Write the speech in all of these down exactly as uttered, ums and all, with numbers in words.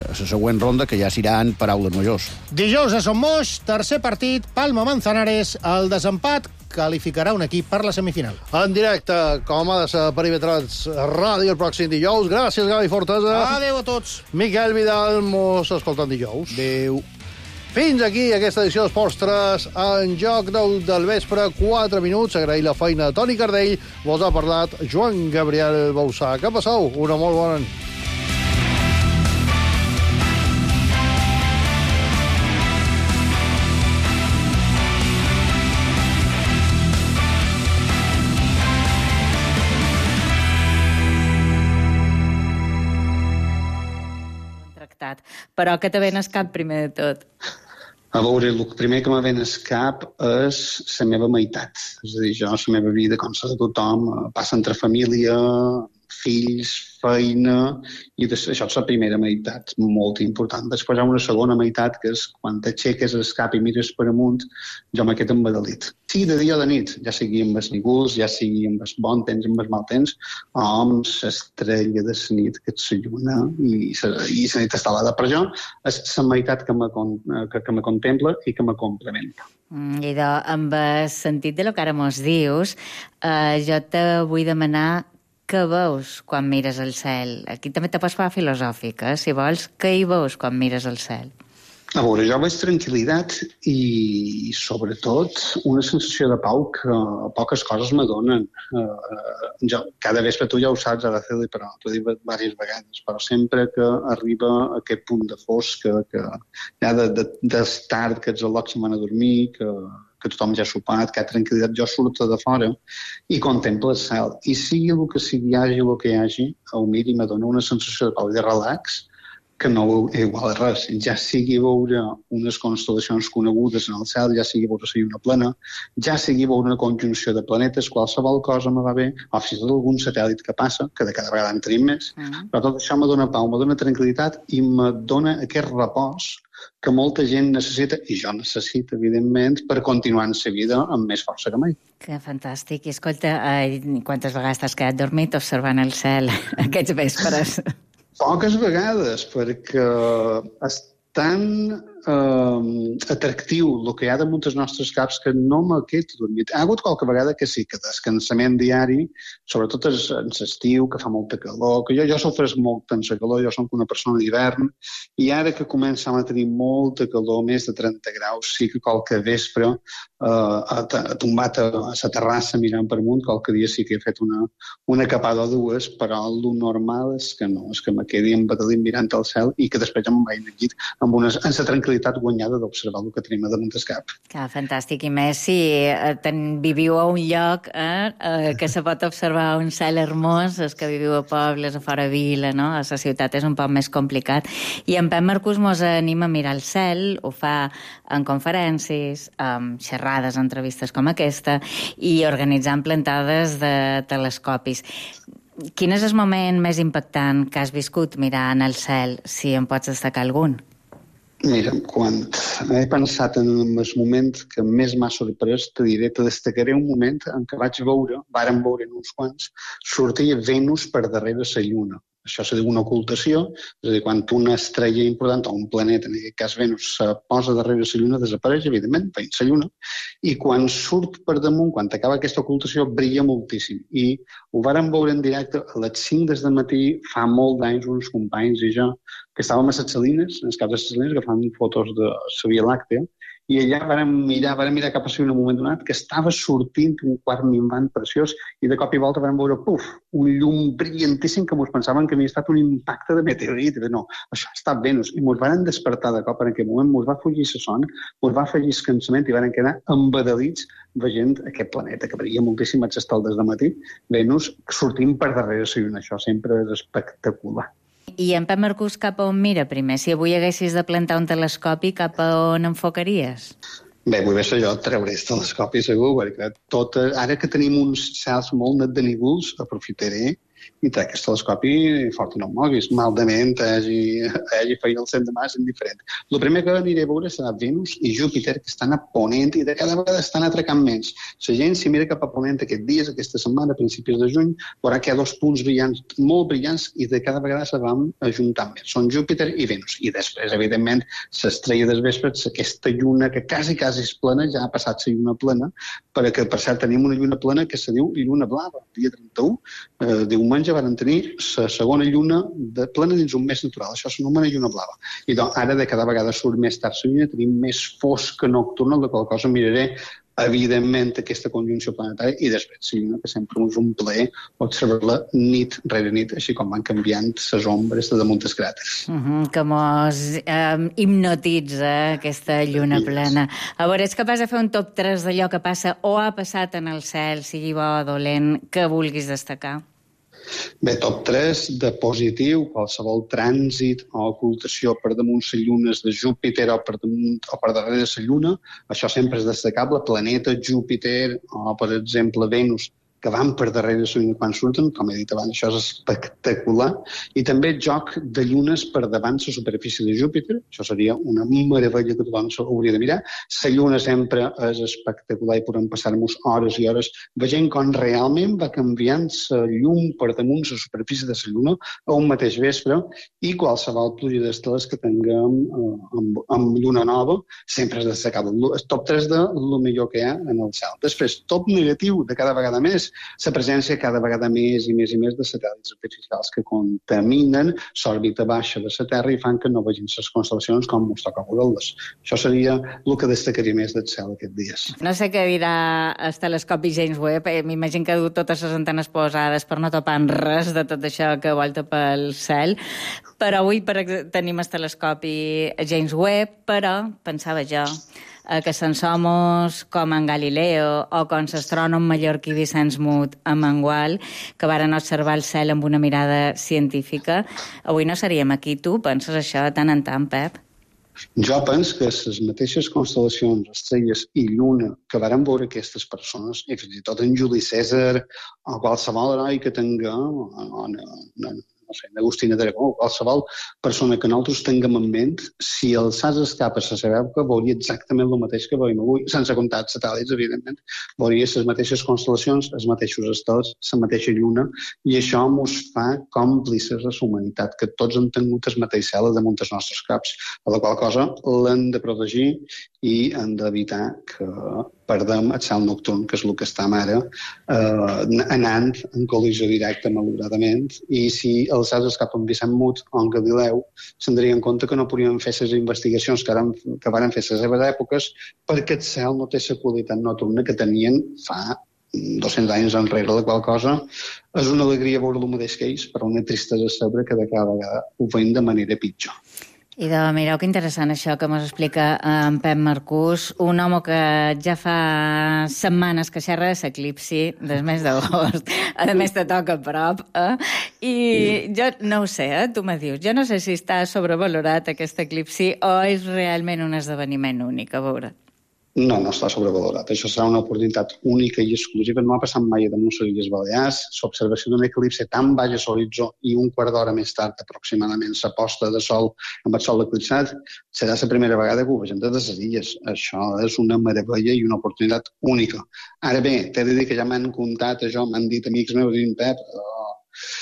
la següent ronda, que ja seran paraules majors. Dijous a Son Moix, tercer partit, Palma-Manzanares, el desempat qualificarà un equip per la semifinal. En directe, com ha de ser Perimetrats Ràdio el pròxim dijous. Gràcies, Gavi Fortesa. Adéu a tots. Miquel Vidal, mos escoltant dijous. Adéu. Fins aquí aquesta edició d'Esports tres, en joc deu del vespre, quatre minuts. Agrair la feina de Toni Cardell. Vos ha parlat Joan Gabriel Bausà. Que passeu? Una molt bona nit. Però que te ven al cap primer de tot? A veure, el primer que me ven al cap és la meva meitat. És a dir, jo, la meva vida, com la de tothom, passa entre família, fills, feina, i això és la primera meitat, molt important. Després hi ha una segona meitat, que és quan t'aixeques el cap i mires per amunt, jo me quedo embadalit. Sí, de dia o de nit, ja sigui amb els nígols, ja sigui amb el bon temps, amb el mal temps, o amb l'estrella de la nit que et s'alluna i la nit estelada. Per això és la meitat que me, que, que me contempla i que me complementa. Mm, I de, amb el sentit de lo que ara mos dius, eh, jo te vull demanar què veus quan mires el cel? Aquí també te pots fer filosòfic, eh? Si vols, què hi veus quan mires el cel? A veure, jo veig tranquil·litat i, sobretot, una sensació de pau que poques coses me donen. Uh, jo, cada vespre, tu ja ho saps, Araceli, però t'ho he dit diverses vegades, però sempre que arriba a aquest punt de fosc, que, que ja de, de, des tard, que ets al lloc que van a dormir, que, que tothom ja ha sopat, que hi ha tranquil·litat, jo surto de fora i contemplo el cel. I sigui el que sigui, hi hagi el que hi hagi, ho miro i me dona una sensació de pau i de relax que no igual a res. Ja sigui veure unes constel·lacions conegudes en el cel, ja sigui veure la lluna plena, ja sigui veure una conjunció de planetes, qualsevol cosa me va bé, o fins i tot algun satèl·lit que passa, que de cada vegada en tenim més, uh-huh. Però tot això me dona pau, me dona tranquil·litat i me dona aquest repòs que molta gent necessita, i jo necessito, evidentment, per continuar en la vida amb més força que mai. Que fantàstic. I escolta, eh, quantes vegades t'has quedat dormit observant el cel aquests vespres? Poques vegades, perquè és tan eh, atractiu el que hi ha damunt dels nostres caps que no me quedo dormit. Ha hagut qualque vegada que sí, que descansament diari, sobretot en l'estiu, que fa molta calor, que jo, jo sofresc molt en la calor, jo som una persona d'hivern, i ara que començam a tenir molta calor, més de trenta graus, sí que qualque vespre eh, tombat a la terrassa mirant per amunt, qualque dia sí que he fet una, una capada o dues, però el normal és que no, és que me quedi embadalit mirant al cel i que després em vaig al llit amb, una, amb la tranquil·litat guanyada d'observar el que tenim a damunt del cap. Que fantàstic, i més si eh, ten, viviu a un lloc eh, eh, que se pot observar un cel hermós, és que viviu a pobles, a fora vila, no? A la ciutat és un poc més complicat. I en Pep Marcús mos anima a mirar el cel, ho fa en conferències, amb xerrades, entrevistes com aquesta, i organitzant plantades de telescopis. Quin és el moment més impactant que has viscut mirant el cel, si en pots destacar algun? Mira, quan he pensat en el moment que més m'ha sorprès, te diré, te destacaré un moment en què vaig veure, vàrem veure en uns quants, sortir Venus per darrere la Lluna. Això se diu una ocultació, és a dir, quan una estrella important, o un planeta, en aquest cas Venus, se posa darrere la Lluna, desapareix, evidentment, veient la Lluna, i quan surt per damunt, quan acaba aquesta ocultació, brilla moltíssim. I ho vàrem veure en directe a les cinc des de matí, fa molt d'anys, uns companys i jo, que estàvem a les Salines, en el cap de les Salines, agafant fotos de la Via Làctea, i allà vàrem mirar, vàrem mirar cap a si en un moment donat que estava sortint un quart minvant preciós i de cop i volta vàrem veure, puf, un llum brillantíssim que mos pensaven que havia estat un impacte de meteorit. No, això ha estat Venus. I mos van despertar de cop en aquell moment, mos va fugir la son, mos va afegir el cansament i van quedar embadalits veient aquest planeta que brilla moltíssim a les des de matí, Venus sortint per darrere la Lluna. Això sempre és espectacular. I en Pep Marcús, cap a on mira primer? Si avui haguessis de plantar un telescopi, cap a on enfocaries? Bé, vull veure jo treure el telescopi segur, perquè tot, ara que tenim uns cels molt net de nígols, aprofitaré i trec el telescopi fort i no moguis. Maldament, hagi, hagi feina el cent de març, indiferent. El primer que aniré a veure serà Venus i Júpiter, que estan a ponent i de cada vegada estan atracant menys. La gent, si mira cap a ponent aquests dies, aquesta setmana, a principis de juny, veurà que hi ha dos punts brillants, molt brillants, i de cada vegada se van ajuntant més. Són Júpiter i Venus. I després, evidentment, l'estrella des vespres, aquesta lluna que quasi, quasi és plena, ja ha passat la lluna plena, perquè, per cert, tenim una lluna plena que se diu lluna blava. El dia trenta-u, eh, diumenge, van tenir la segona lluna de plena dins un mes natural. Això s'anomena lluna blava. I doncs, ara, de cada vegada surt més tard la lluna, tenim més fosca nocturna, de qual cosa miraré evidentment aquesta conjunció planetària i després la lluna, que sempre és un plaer observar-la nit rere nit, així com van canviant les ombres de damunt els cràters. Uh -huh, que mos eh, hipnotitza aquesta lluna plena. A veure, ets capaç de fer un top tres d'allò que passa o ha passat en el cel, sigui bo o dolent, que vulguis destacar? Bé, top tres de positiu, qualsevol trànsit o ocultació per damunt les llunes de Júpiter o per, damunt, o per darrere la lluna, això sempre és destacable. Planeta Júpiter o, per exemple, Venus, que van per darrere la lluna quan surten, com he dit abans, això és espectacular. I també el joc de llunes per davant la superfície de Júpiter, això seria una meravella que tothom hauria de mirar. La lluna sempre és espectacular i podem passar-nos hores i hores veient com realment va canviant la llum per damunt la superfície de la lluna a un mateix vespre, i qualsevol pluja d'esteles que tinguem eh, amb, amb lluna nova sempre és destacable. El top tres de lo millor que hi ha en el cel. Després, top negatiu de cada vegada més, la presència cada vegada més i més i més de satèl·lits artificials que contaminen l'òrbita baixa de la Terra i fan que no vegin les constel·lacions com ens toca veure-les. Això seria el que destacaria més del cel aquests dies. No sé què dirà el telescopi James Webb. Eh, M'imagino que du totes les antenes posades per no topar res de tot això que volta pel cel. Però avui per, tenim el telescopi James Webb, però pensava jo que Sant Somos, com en Galileo, o com l'astrònom mallorquí Vicenç Mut a Mangual, que varen observar el cel amb una mirada científica, avui no seríem aquí. Tu penses això de tant en tant, Pep? Jo penso que les mateixes constel·lacions, estrelles i lluna que varen veure aquestes persones, i fins i tot en Juli Cèsar, o qualsevol heroi que tinga, o, o, no, no, no sé, Agustina d'Aragó, qualsevol persona que nosaltres tinguem en ment, si el S A S escapa a la seva època, veuria exactament el mateix que veiem avui, sense comptar els satèl·lits, evidentment, veuria les mateixes constel·lacions, els mateixos estels, la mateixa lluna, i això ens fa còmplices de la humanitat, que tots hem tingut el mateix cel damunt dels nostres caps, a la qual cosa l'hem de protegir i hem d'evitar que perdem el cel nocturn, que és el que estem ara, eh, anant en col·lisió directa, malauradament, i si el S A S escapa amb Vicent Mut o en Galileu, se'n daria en compte que no podríem fer les investigacions que, eren, que van fer les seves èpoques, perquè el cel no té la qualitat nocturna que tenien fa dos-cents anys enrere, la qual cosa és una alegria veure el mateix que ells, però una tristesa saber que de cada vegada ho veiem de manera pitjor. I de, mireu que interessant això que ens explica en Pep Marcús, un home que ja fa setmanes que xerra de l'eclipsi del mes d'agost. A més, te toca a prop. Eh? I jo no ho sé, eh? Tu me dius. Jo no sé si està sobrevalorat aquest eclipsi o és realment un esdeveniment únic, a veure. No, no està sobrevalorat. Això serà una oportunitat única i exclusiva. No ha passat mai a damunt les Illes Balears. L'observació d'un eclipsi tan baix a l'horitzó i un quart d'hora més tard, aproximadament, la posta de sol amb el sol eclipsat, serà la primera vegada que ho vegem des de les illes. Això és una meravella i una oportunitat única. Ara bé, t'he de dir que ja m'han contat això, m'han dit amics meus, dient, Pep, oh,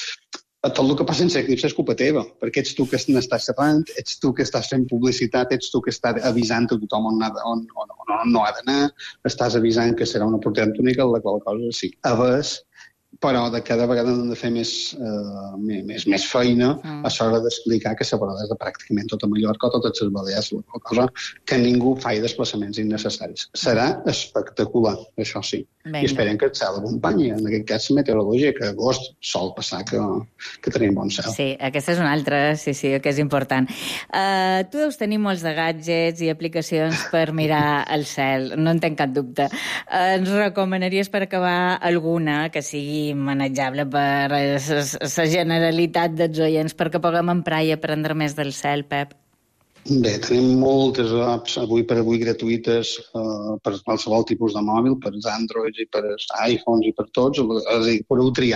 tot el que passa en l'eclipsi és culpa teva, perquè ets tu que n'estàs xerrant, ets tu que estàs fent publicitat, ets tu que estàs avisant a tothom on, ha, on, on, on no ha d'anar, estàs avisant que serà una oportunitat única, la qual cosa sí, a vegades, però de cada vegada hem de fer més, uh, més, més feina mm. a l'hora d'explicar que la vorada és de pràcticament tota Mallorca o totes les Balears, la qual cosa que ningú faci desplaçaments innecessaris. Serà espectacular, això sí. Venga. I esperem que el cel acompanyi, en aquest cas la meteorologia, que a agost sol passar que, que tenim bon cel. Sí, aquesta és una altra, sí, sí, que és important. Uh, tu deus tenir molts de gadgets i aplicacions per mirar el cel, no en tenc cap dubte. Uh, ens recomanaries per acabar alguna que sigui manejable per la generalitat dels oients perquè puguem emprar i aprendre més del cel, Pep? Bé, tenim moltes apps avui per avui gratuïtes eh, per qualsevol tipus de mòbil, per als Androids i per als iPhones i per tots, és a dir, podeu triar.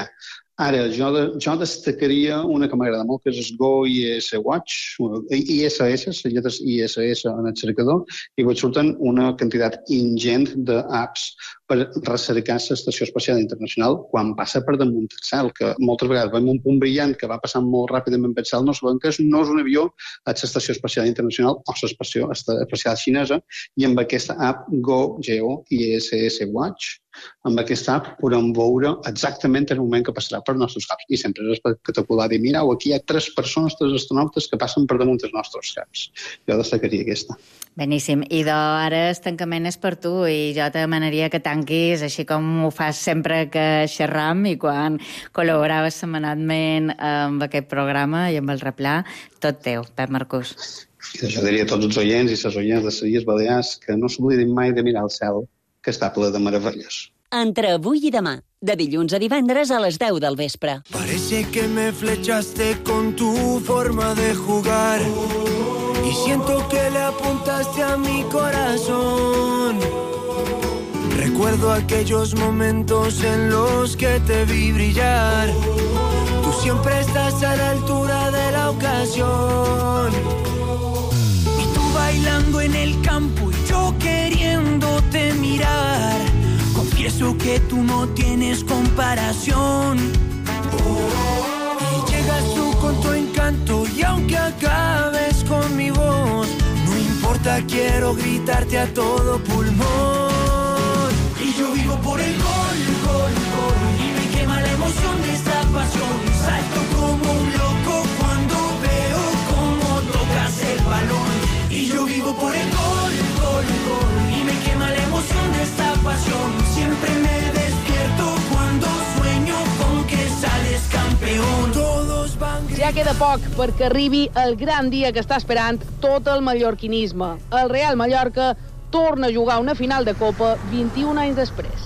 Ara, jo, de, jo destacaria una que m'agrada molt, que és el Go I S Watch, I S S, les lletres I S S en el cercador, i vos surten una quantitat ingent d'apps per recercar l'Estació Espacial Internacional quan passa per damunt del cel, que moltes vegades veiem un punt brillant que va passant molt ràpidament pel cel, no sabem que no és un avió a l'Estació Espacial Internacional o l'Estació Espacial Xinesa, i amb aquesta app Go, G O I S S Watch, amb aquesta app podem veure exactament el moment que passarà per nostres caps. I sempre és espectacular dir, mireu, aquí hi ha tres persones, tres astronautes que passen per damunt dels nostres caps. Jo destacaria aquesta. Beníssim. I do, ara el tancament és per tu i jo te demanaria que tanquis així com ho fas sempre que xerram i quan col·laboraves setmanalment amb aquest programa i amb el replà. Tot teu, Pep Marcús. I jo diria a tots els oients i les oients de les Illes Balears que no s'oblidin mai de mirar el cel, que està ple de meravelles. Entre avui i demà, de dilluns a divendres a les deu del vespre. Parece que me flechaste con tu forma de jugar y siento que le apuntaste a mi corazón. Recuerdo aquellos momentos en los que te vi brillar. Tú siempre estás a la altura de la ocasión. Y tú bailando en el campo y yo queriéndote mirar. Confieso que tú no tienes comparación. Y llegas tú con tu encanto y aunque acabes con mi voz, no importa, quiero gritarte a todo pulmón. Y yo vivo por el gol, gol, gol, y me quema la emoción de esta pasión. Salto como un loco cuando veo cómo tocas el balón. Y yo vivo por el gol, gol, gol, y me quema la emoción de esta pasión. Siempre me despierto cuando sueño con que sales campeón. Todos van... Ja queda poc perquè arribi el gran dia que està esperant tot el mallorquinisme. El Real Mallorca torna a jugar una final de Copa vint-i-un anys després.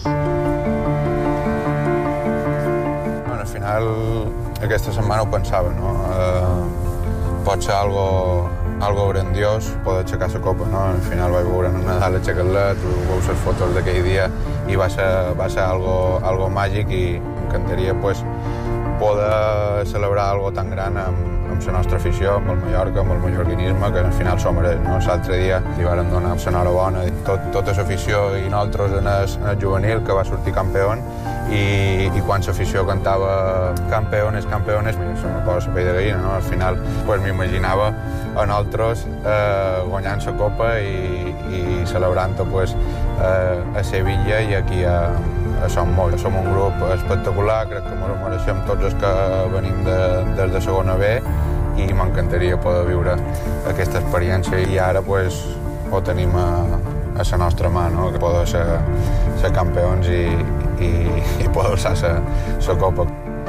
Bueno, al final, aquesta setmana ho pensava, no? Eh, pot ser algo, algo grandiós, poder aixecar la Copa, no? Al final vaig veure en Nadal aixecar-la, tu veus les fotos d'aquell dia i va ser, va ser algo, algo màgic i m'encantaria, pues, poder celebrar algo tan gran amb, amb la nostra afició, amb el Mallorca, amb el mallorquinisme, que al final s'ho mereix, no? L'altre dia li varen donar l'enhorabona, tot, tota l'afició i nosaltres en el, en el juvenil, que va sortir campió, i, i quan l'afició cantava campeones, campeones, se me posa la pell de gallina, no? Al final pues, m'imaginava a nosaltres eh, guanyant la Copa i, i celebrant-ho pues, eh, a Sevilla i aquí a, a Som Molt. Som un grup espectacular, crec que ens ho mereixem tots els que venim de, des de segona B i m'encantaria poder viure aquesta experiència i ara pues, ho tenim a, a la nostra mà, no? Que poder ser, ser campions i, i, i poder alçar la Copa.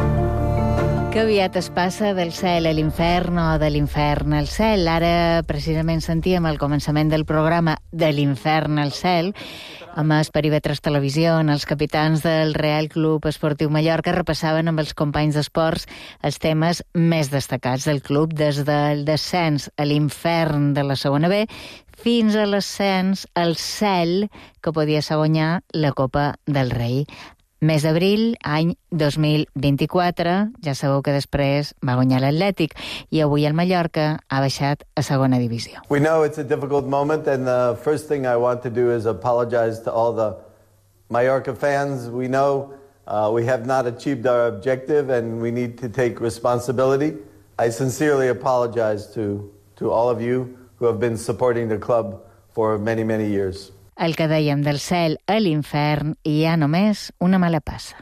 Que aviat es passa del cel a l'infern o de l'infern al cel. Ara, precisament, sentíem al començament del programa de l'infern al cel, amb els Perímetres Televisió, els capitans del Real Club Esportiu Mallorca repassaven amb els companys d'esports els temes més destacats del club, des del descens a l'infern de la segona B fins a l'ascens al cel que podia ser guanyar la Copa del Rei. Mes d'abril, any dos mil vint-i-quatre, ja sabeu que després va guanyar l'Atlètic i avui el Mallorca ha baixat a segona divisió. We know it's a difficult moment and the first thing I want to do is apologize to all the Mallorca fans. We know uh, we have not achieved our objective and we need to take responsibility. I sincerely apologize to, to all of you who have been supporting the club for many, many years. El que dèiem del cel a l'infern hi ha només una mala passa.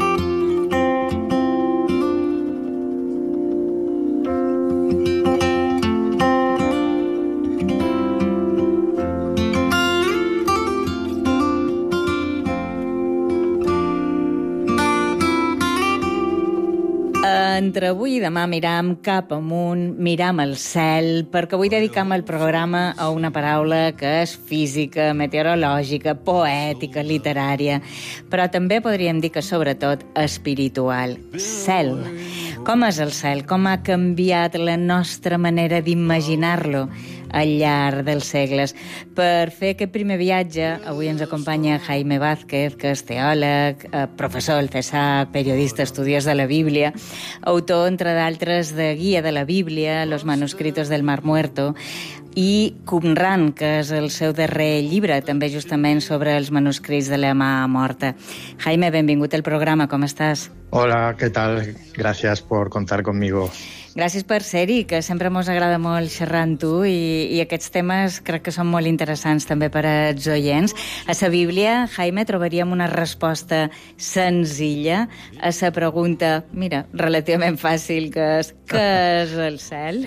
Entre avui i demà miram cap amunt, miram el cel, perquè avui dedicam el programa a una paraula que és física, meteorològica, poètica, literària, però també podríem dir que sobretot espiritual. Cel. Com és el cel? Com ha canviat la nostra manera d'imaginar-lo? al llarg dels segles. Per fer aquest primer viatge, avui ens acompanya Jaime Vázquez, que és teòleg, professor del CESAC, periodista, estudiós de la Bíblia, autor, entre d'altres, de Guia de la Bíblia, Los manuscritos del Mar Muerto, i Qumran, que és el seu darrer llibre, també justament sobre els manuscrits de la mà morta. Jaime, benvingut al programa, com estàs? Hola, ¿qué tal? Gracias por contar conmigo. Gràcies per ser-hi, que sempre mos agrada molt xerrar amb tu i, i aquests temes crec que són molt interessants també per als oients. A la Bíblia, Jaime, trobaríem una resposta senzilla a la pregunta, mira, relativament fàcil, que és què és el cel?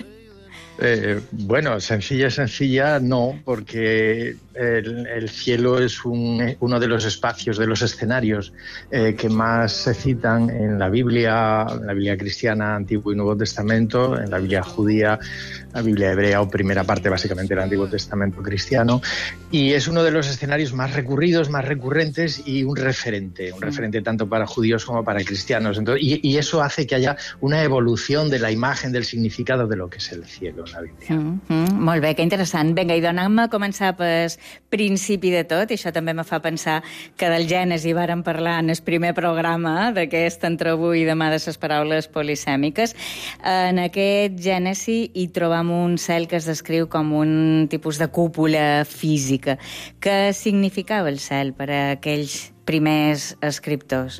Eh, bueno, sencilla, sencilla no, porque el, el cielo es un, uno de los espacios, de los escenarios eh, que más se citan en la Biblia, en la Biblia cristiana, Antiguo y Nuevo Testamento, en la Biblia judía, la Biblia hebrea o primera parte básicamente del Antiguo Testamento cristiano, y es uno de los escenarios más recurridos, más recurrentes y un referente, un referente tanto para judíos como para cristianos. Entonces, y, y eso hace que haya una evolución de la imagen, del significado de lo que es el cielo en la Bíblia. Mm -hmm. Molt bé, que interessant. Vinga, i donant-me a començar pel principi de tot, i això també me fa pensar que del Gènesi vàrem parlar en el primer programa d'aquest entre avui i demà de les paraules polisèmiques. En aquest Gènesi hi trobam un cel que es descriu com un tipus de cúpula física. Què significava el cel per a aquells primers escriptors?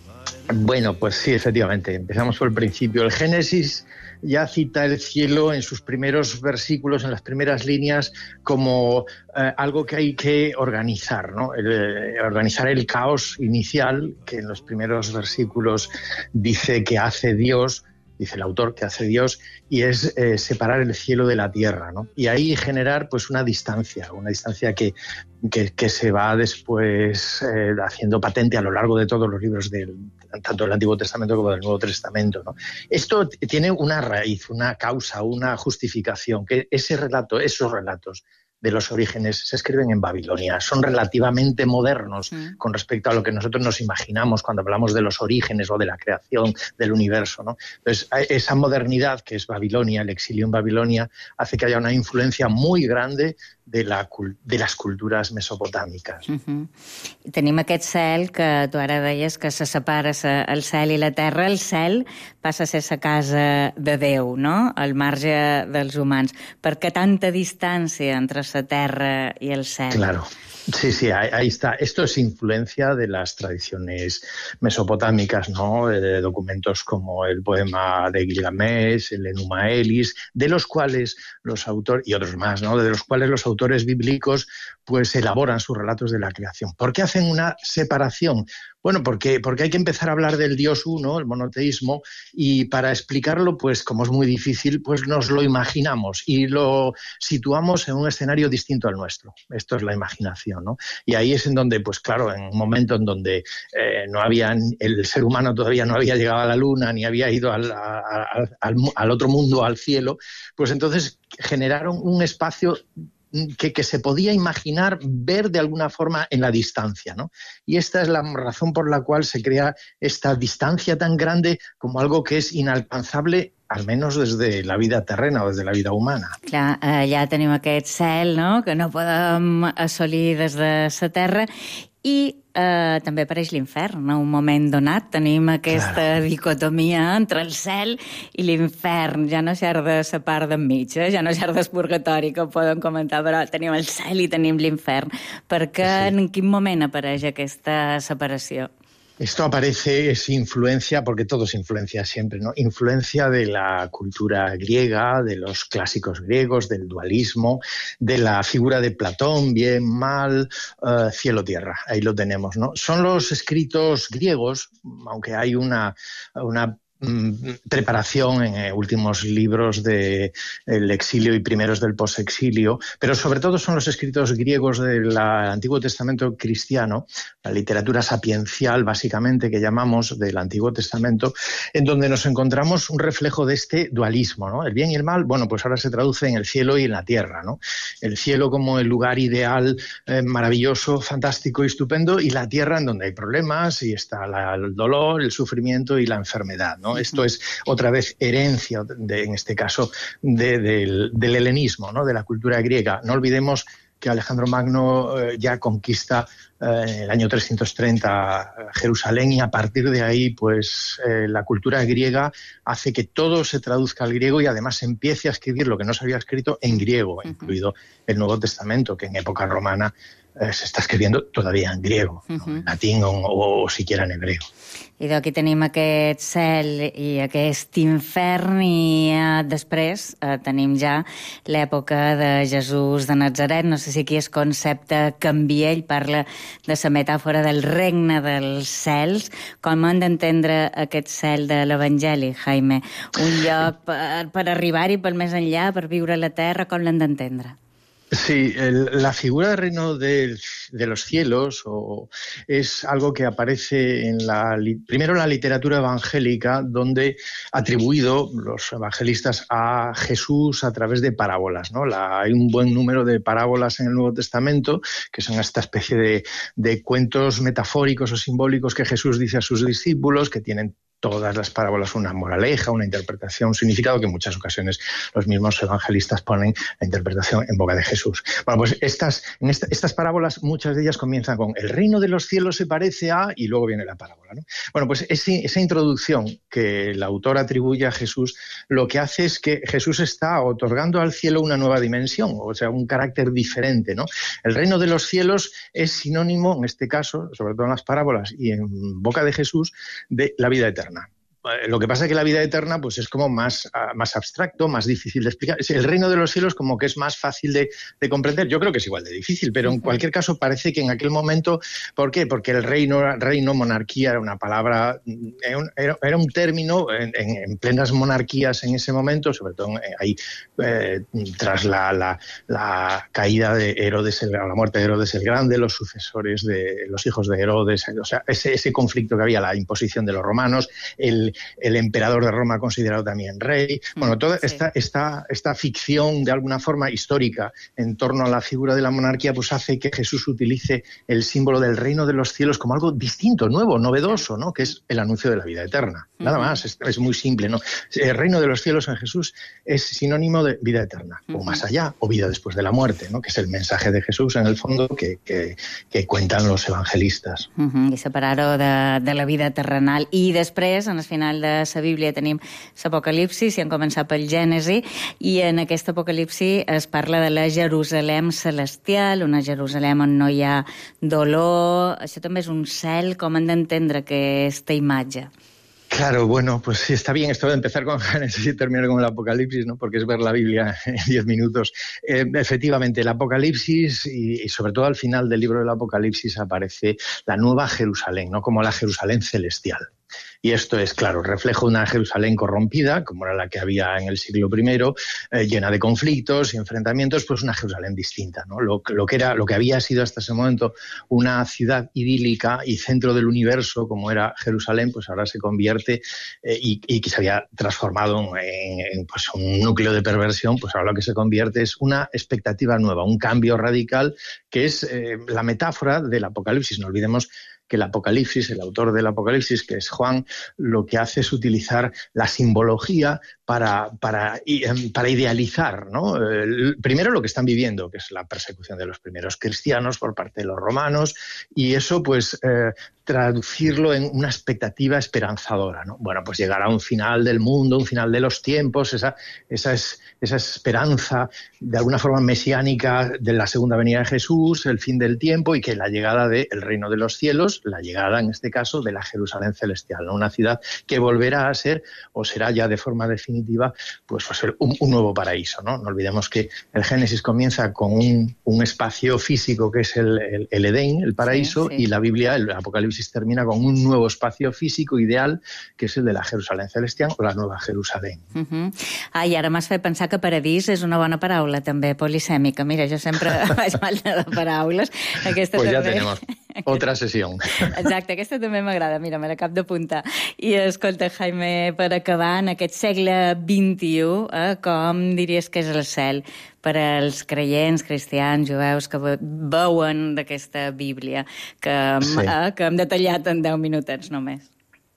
Bueno, pues sí, efectivamente. Empezamos por el principio. El Génesis ya cita el cielo en sus primeros versículos, en las primeras líneas, como eh, algo que hay que organizar, ¿no? El, eh, organizar el caos inicial, que en los primeros versículos dice que hace Dios, dice el autor que hace Dios, y es eh, separar el cielo de la tierra, ¿no? Y ahí generar pues una distancia, una distancia que, que, que se va después eh, haciendo patente a lo largo de todos los libros del, tanto del Antiguo Testamento como del Nuevo Testamento, ¿no? Esto tiene una raíz, una causa, una justificación, que ese relato, esos relatos de los orígenes se escriben en Babilonia. Son relativamente modernos mm. con respecto a lo que nosotros nos imaginamos cuando hablamos de los orígenes o de la creación del universo, ¿no? Entonces, esa modernidad que es Babilonia, el exilio en Babilonia, hace que haya una influencia muy grande de, la, de las culturas mesopotàmiques. Uh -huh. Tenim aquest cel que tu ara deies que se separa el cel i la terra. El cel passa a ser la casa de Déu, no? Al marge dels humans. Per què tanta distància entre la terra y el cel? Claro. Sí, sí, ahí, ahí está. Esto es influencia de las tradiciones mesopotámicas, ¿no? De documentos como el poema de Gilgamesh, el Enuma Elis, de los cuales los autores, y otros más, ¿no? De los cuales los autores bíblicos pues elaboran sus relatos de la creación. ¿Por qué hacen una separación? Bueno, porque, porque hay que empezar a hablar del Dios uno, el monoteísmo, y para explicarlo, pues como es muy difícil, pues nos lo imaginamos y lo situamos en un escenario distinto al nuestro. Esto es la imaginación, ¿no? Y ahí es en donde, pues claro, en un momento en donde eh, no había, el ser humano todavía no había llegado a la luna, ni había ido al, al, al, al otro mundo, al cielo, pues entonces generaron un espacio Que, que se podía imaginar ver de alguna forma en la distancia, ¿no? Y esta es la razón por la cual se crea esta distancia tan grande como algo que es inalcanzable, al menos desde la vida terrena o desde la vida humana. Clar, allà tenim aquest cel, no?, que no podem assolir des de la terra, i eh, també apareix l'infern. En un moment donat tenim aquesta claro. dicotomia entre el cel i l'infern. Ja no xer de la part d'enmig, eh? Ja no xer del purgatori, que ho podem comentar, però tenim el cel i tenim l'infern. Per què, sí. En quin moment apareix aquesta separació? Esto aparece, es influencia, porque todo es influencia siempre, ¿no? Influencia de la cultura griega, de los clásicos griegos, del dualismo, de la figura de Platón, bien, mal, uh, cielo-tierra. Ahí lo tenemos, ¿no? Son los escritos griegos, aunque hay una, una preparación en eh, últimos libros del de exilio y primeros del posexilio, pero sobre todo son los escritos griegos del Antiguo Testamento cristiano, la literatura sapiencial básicamente que llamamos del Antiguo Testamento, en donde nos encontramos un reflejo de este dualismo, ¿no? El bien y el mal, bueno, pues ahora se traduce en el cielo y en la tierra, ¿no? El cielo como el lugar ideal, eh, maravilloso, fantástico y estupendo, y la tierra en donde hay problemas y está la, el dolor, el sufrimiento y la enfermedad, ¿no? ¿no? Esto es otra vez herencia, de, en este caso, de, del, del helenismo, ¿no? De la cultura griega. No olvidemos que Alejandro Magno eh, ya conquista eh, en el año trescientos treinta Jerusalén, y a partir de ahí pues eh, la cultura griega hace que todo se traduzca al griego y además empiece a escribir lo que no se había escrito en griego, uh-huh. incluido el Nuevo Testamento, que en época romana eh, se està escribiendo todavía en griego, uh-huh. no? En latín o, o, o siquiera en hebreo. I d'aquí tenim aquest cel i aquest infern, i eh, després eh, tenim ja l'època de Jesús de Nazaret. No sé si aquí el concepte canvia, ell parla de la metàfora del regne dels cels. Com hem d'entendre aquest cel de l'Evangeli, Jaime? Un lloc per, per arribar-hi pel més enllà, per viure a la terra, com l'hem d'entendre? Sí, el, la figura del reino de, de los cielos o, es algo que aparece en la, primero en la literatura evangélica, donde atribuido los evangelistas a Jesús a través de parábolas, ¿no? La, hay un buen número de parábolas en el Nuevo Testamento, que son esta especie de, de cuentos metafóricos o simbólicos que Jesús dice a sus discípulos, que tienen todas las parábolas una moraleja, una interpretación, un significado, que en muchas ocasiones los mismos evangelistas ponen la interpretación en boca de Jesús. Bueno, pues estas, en esta, estas parábolas, muchas de ellas comienzan con el reino de los cielos se parece a, y luego viene la parábola, ¿no? Bueno, pues ese, esa introducción que el autor atribuye a Jesús, lo que hace es que Jesús está otorgando al cielo una nueva dimensión, o sea, un carácter diferente, ¿no? El reino de los cielos es sinónimo, en este caso, sobre todo en las parábolas y en boca de Jesús, de la vida eterna. Lo que pasa es que la vida eterna pues es como más, más abstracto, más difícil de explicar. El reino de los cielos como que es más fácil de, de comprender. Yo creo que es igual de difícil, pero en cualquier caso parece que en aquel momento... ¿Por qué? Porque el reino, reino monarquía, era una palabra, era, era un término en, en, en plenas monarquías en ese momento, sobre todo ahí eh, tras la, la, la caída de Herodes, la muerte de Herodes el Grande, los sucesores de los hijos de Herodes, o sea, ese, ese conflicto que había, la imposición de los romanos, el el emperador de Roma considerado también rey. Bueno, toda sí. esta, esta, esta ficción, de alguna forma histórica, en torno a la figura de la monarquía, pues hace que Jesús utilice el símbolo del reino de los cielos como algo distinto, nuevo, novedoso, ¿no? Que es el anuncio de la vida eterna. Nada más, es, es muy simple, ¿no? El reino de los cielos en Jesús es sinónimo de vida eterna, o más allá, o vida después de la muerte, ¿no? Que es el mensaje de Jesús, en el fondo, que, que, que cuentan los evangelistas. Uh -huh. I separar-ho de, de la vida terrenal. I després, en el final de la Bíblia, tenim l'Apocalipsis, i hem començat pel Gènesi, i en aquest Apocalipsi es parla de la Jerusalem celestial, una Jerusalem on no hi ha dolor. Això també és un cel. Com hem d'entendre aquesta imatge? Claro, bueno, pues sí, está bien esto de empezar con Génesis y terminar con el Apocalipsis, ¿no? Porque es ver la Biblia en diez minutos. Eh, efectivamente, el Apocalipsis y, y sobre todo al final del libro del Apocalipsis aparece la nueva Jerusalén, ¿no? Como la Jerusalén celestial. Y esto es, claro, reflejo de una Jerusalén corrompida, como era la que había en el siglo primero, eh, llena de conflictos y enfrentamientos, pues una Jerusalén distinta, ¿no? Lo, lo, que era, lo que había sido hasta ese momento una ciudad idílica y centro del universo, como era Jerusalén, pues ahora se convierte eh, y, y que se había transformado en, en pues un núcleo de perversión, pues ahora lo que se convierte es una expectativa nueva, un cambio radical, que es eh, la metáfora del Apocalipsis. No olvidemos que el Apocalipsis, el autor del Apocalipsis, que es Juan, lo que hace es utilizar la simbología para, para, para idealizar, ¿no? El, primero lo que están viviendo, que es la persecución de los primeros cristianos por parte de los romanos, y eso pues eh, traducirlo en una expectativa esperanzadora, ¿no? Bueno, pues llegar a un final del mundo, un final de los tiempos, esa, esa, es, esa esperanza de alguna forma mesiánica de la segunda venida de Jesús, el fin del tiempo, y que la llegada del reino de los cielos, la llegada en este caso de la Jerusalén celestial, ¿no? Una ciudad que volverá a ser, o será ya de forma definitiva, pues va a ser un, un nuevo paraíso, ¿no? No olvidemos que el Génesis comienza con un, un espacio físico que es el, el, el Edén, el paraíso, sí, sí. Y la Biblia, el Apocalipsis, termina con un nuevo espacio físico ideal, que és el de la Jerusalén celestial o la Nueva Jerusalén. Uh -huh. Ah, i ara m'has fet pensar que paradís és una bona paraula, també, polisèmica. Mira, jo sempre vaig mal de paraules. Aquesta pues també... ya tenemos otra sesión. Exacte, aquesta també m'agrada. Mira, me l'acabo d'apuntar. I escolta, Jaime, per acabar, en aquest segle vint-i-u, eh, com diries que és el cel per als creients, cristians, jueus, que veuen d'aquesta Bíblia, que, sí. eh, que hem detallat en deu minutets només?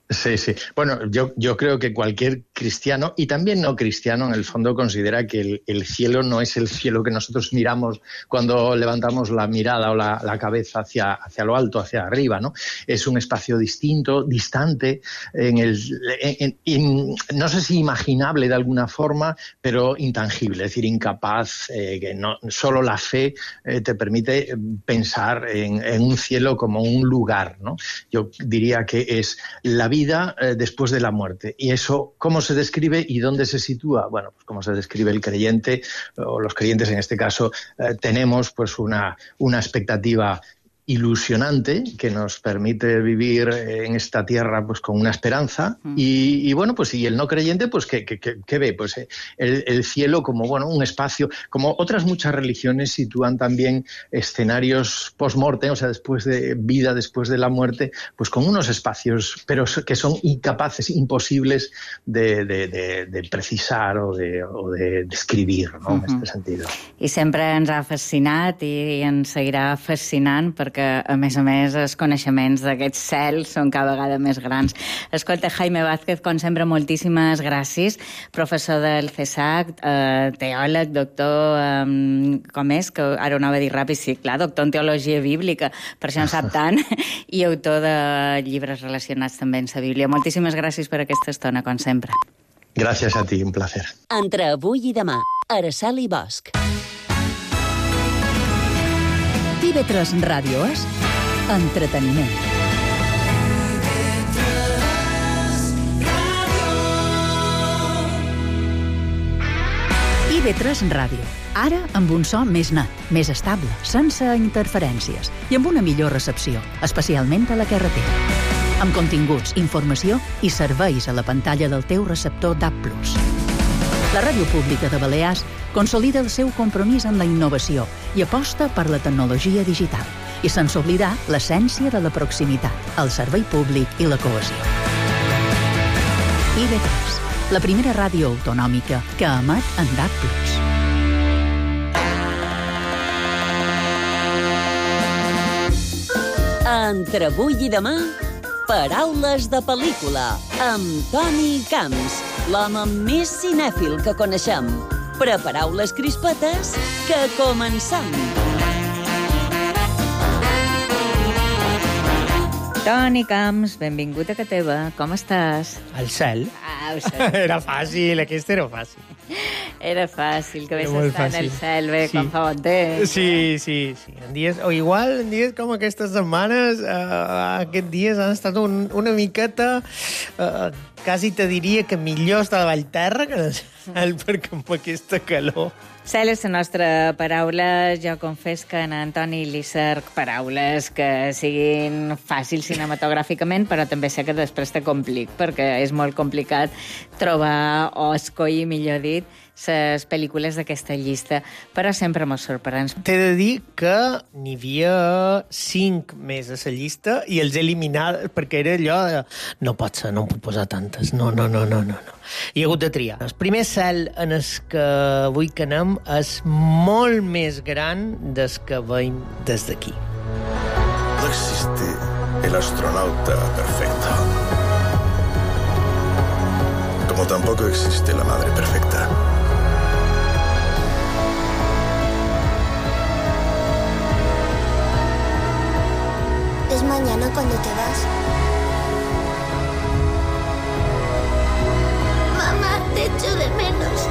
Sí, sí. Bueno, yo, yo creo que cualquier cristiano, y también no cristiano, en el fondo considera que el, el cielo no es el cielo que nosotros miramos cuando levantamos la mirada o la, la cabeza hacia, hacia lo alto, hacia arriba, ¿no? Es un espacio distinto, distante, en el, en, en, no sé si imaginable de alguna forma, pero intangible, es decir, incapaz, eh, que no, solo la fe eh, te permite pensar en, en un cielo como un lugar, ¿no? Yo diría que es la vida vida eh, después de la muerte. ¿Y eso cómo se describe y dónde se sitúa? Bueno, pues como se describe el creyente, o los creyentes en este caso, eh, tenemos pues una, una expectativa ilusionante que nos permite vivir en esta tierra pues con una esperanza mm. y, y bueno pues y el no creyente pues que, que, que ve pues el, el cielo como bueno un espacio, como otras muchas religiones sitúan también escenarios post-mortem, o sea después de vida, después de la muerte, pues con unos espacios pero que son incapaces, imposibles de, de, de, de precisar o de, o de describir, no? Mm-hmm. En este sentido. I sempre ens ha fascinat i ens seguirà fascinant perquè que, a més a més, els coneixements d'aquests cels són cada vegada més grans. Escolta, Jaime Vázquez, com sempre, moltíssimes gràcies. Professor del CESAC, eh, teòleg, doctor, eh, com és? Que ara ho anava a dir ràpid, sí, clar, doctor en teologia bíblica, per això en sap tant, i autor de llibres relacionats també amb la Bíblia. Moltíssimes gràcies per aquesta estona, com sempre. Gràcies a ti, un placer. Entre avui i demà, Araceli Bosch. I B tres Ràdio és entreteniment. I B tres Ràdio. Ara amb un so més net, més estable, sense interferències i amb una millor recepció, especialment a la carretera. Amb continguts, informació i serveis a la pantalla del teu receptor D A B plus. La Ràdio Pública de Balears consolida el seu compromís amb la innovació i aposta per la tecnologia digital i sense oblidar l'essència de la proximitat, el servei públic i la cohesió. I B tres, la primera ràdio autonòmica que emet en D A B plus. Entre avui i demà, paraules de pel·lícula, amb Toni Camps, l'home més cinèfil que coneixem. Prepareu les crispetes, que comencem! Toni Camps, benvingut a casa teva. Com estàs? Al cel. Ah, ho sé. Era fàcil, aquest era fàcil. Era fàcil, que ves Era molt estar en fàcil. el cel, bé, Sí. quan fa bon temps. Sí, sí, sí. En dies, o igual, en dies com aquestes setmanes, eh, aquests dies han estat un, una miqueta, eh, quasi te diria que millor estar a Vallterra que en el cel, perquè amb aquesta calor... Cel és la nostra paraula. Jo confés que en Antoni li cerc paraules que siguin fàcils cinematogràficament, però també sé que després te complic, perquè és molt complicat trobar o escollir, millor dit, les pel·lícules d'aquesta llista, però sempre mos sorprens. T'he de dir que n'hi havia cinc més a la llista i els he eliminat perquè era allò de... No pot ser, no em puc posar tantes. No, no, no, no, no. no. Hi ha hagut de triar. El primer cel en el que vull que anem és molt més gran des que veiem des d'aquí. No existe el astronauta perfecto. Como tampoco existe la madre perfecta. ¿Es mañana cuando te vas? Mamá, te echo de menos.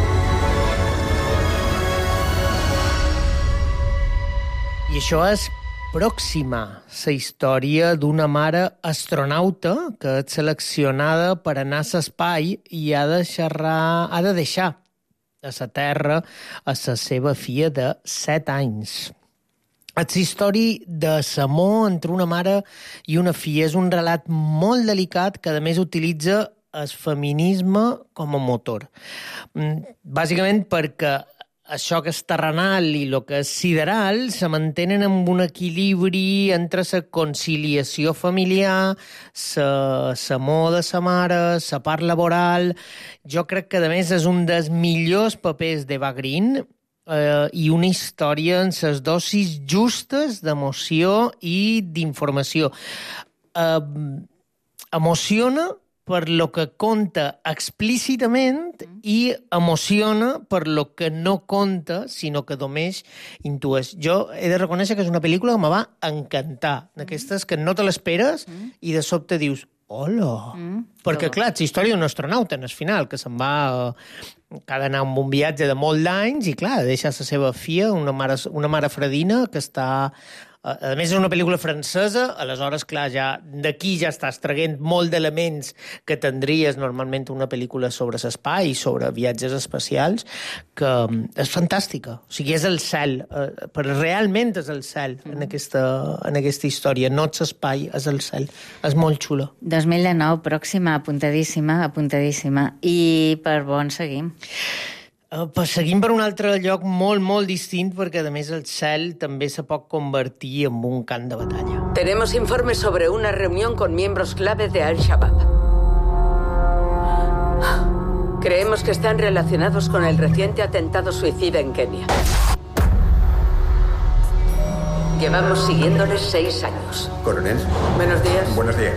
I això és Pròxima, la història d'una mare astronauta que és seleccionada per anar a l'espai i ha de, xerrar, ha de deixar a la Terra a la seva filla de set anys. És la història de l'amor entre una mare i una filla. És un relat molt delicat que, a més, utilitza el feminisme com a motor. Bàsicament perquè això que és terrenal i el que és sideral se mantenen amb un equilibri entre la conciliació familiar, l'amor de la mare, la part laboral. Jo crec que, a més, és un dels millors papers d'Eva Green eh, i una història en les dosis justes d'emoció i d'informació. Eh, emociona per lo que conta explícitament i emociona per lo que no conta, sinó que només intues. Jo he de reconèixer que és una pel·lícula que me va encantar, d'aquestes que no te l'esperes i de sobte dius, hola! Mm, Perquè, clar, és història d'un astronauta, en el final, que se'n va... Eh, que ha d'anar amb un viatge de molt d'anys i, clar, deixa la seva filla, una mare, una mare fredina que està... A més, és una pel·lícula francesa, aleshores, clar, ja d'aquí ja estàs traient molt d'elements que tindries normalment una pel·lícula sobre l'espai, sobre viatges espacials, que és fantàstica. O sigui, és el cel, però realment és el cel en aquesta, en aquesta història. No és l'espai, és el cel. És molt xula. dos mil dinou, pròxima, apuntadíssima, apuntadíssima. I per on seguim? Uh, pues seguim per un altre lloc molt, molt distint, perquè, a més, el cel també se pot convertir en un camp de batalla. Tenemos informes sobre una reunión con miembros clave de Al-Shabaab. Creemos que están relacionados con el reciente atentado suicida en Kenia. Llevamos siguiéndoles seis años. Coronel. Buenos días. Buenos días.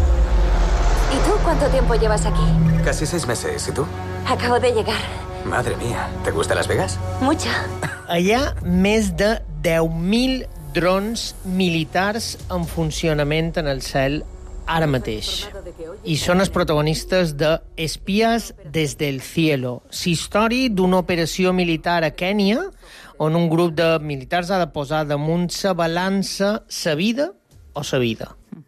¿Y tú cuánto tiempo llevas aquí? Casi seis meses. ¿Y tú? Acabo de llegar. Madre mía, ¿te gusta Las Vegas? Mucha. Hi ha més de deu mil drons militars en funcionament en el cel ara mateix. I són els protagonistes de Espías desde el cielo, la història d'una operació militar a Kènia on un grup de militars ha de posar damunt sa balança sa vida o sa vida.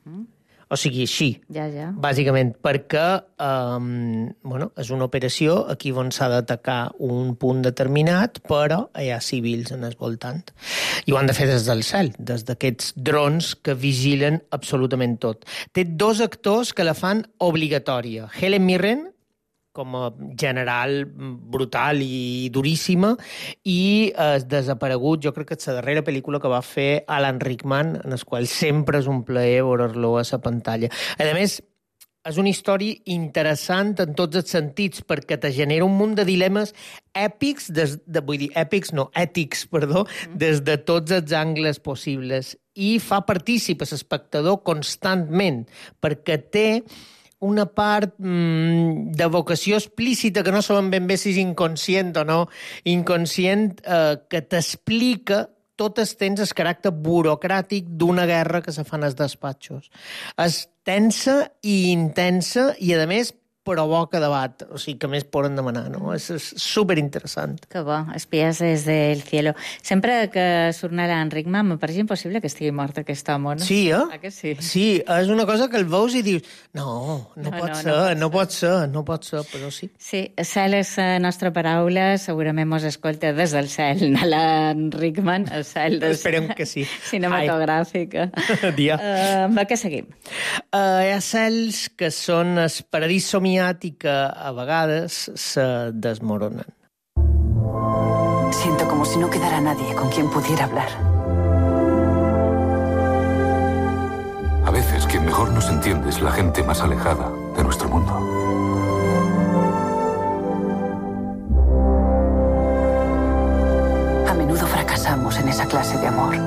O sigui, així, ja, ja. bàsicament, perquè um, bueno, és una operació aquí on s'ha d'atacar un punt determinat, però hi ha civils en el voltant. I ho han de fer des del cel, des d'aquests drons que vigilen absolutament tot. Té dos actors que la fan obligatòria. Helen Mirren, com a general brutal i duríssima, i és desaparegut, jo crec que és la darrera pel·lícula que va fer Alan Rickman, en el qual sempre és un plaer veure-lo a la pantalla. A més, és una història interessant en tots els sentits, perquè te genera un munt de dilemes èpics, des de, vull dir, èpics, no, ètics, perdó, des de tots els angles possibles, i fa partícip a l'espectador constantment, perquè té una part mm, de vocació explícita que no sabem ben bé si és inconscient o no, inconscient eh, que t'explica tot el temps el caràcter burocràtic d'una guerra que se fa en els despatxos. És tensa i intensa i, a més, provoca debat, o sigui, que més poden demanar, no? És, és superinteressant. Que bo, Espías desde el cielo. Sempre que surt Alan Rickman, me pareix impossible que estigui mort aquest home, no? Sí, eh? Ah, que sí? Sí, és una cosa que el veus i dius, no, no, no pot no, ser, no pot no pot ser, no pot ser, però sí. Sí, cel és la nostra paraula, segurament mos escolta des del cel, Alan Rickman, el cel des... Esperem que sí. Cinematogràfica. Dia. Uh, amb què seguim? Uh, hi ha cels que són el paradís somiat i que a vegades se desmoronen. Siento como si no quedara nadie con quien pudiera hablar. A veces quien mejor nos entiende es la gente más alejada de nuestro mundo. A menudo fracasamos en esa clase de amor.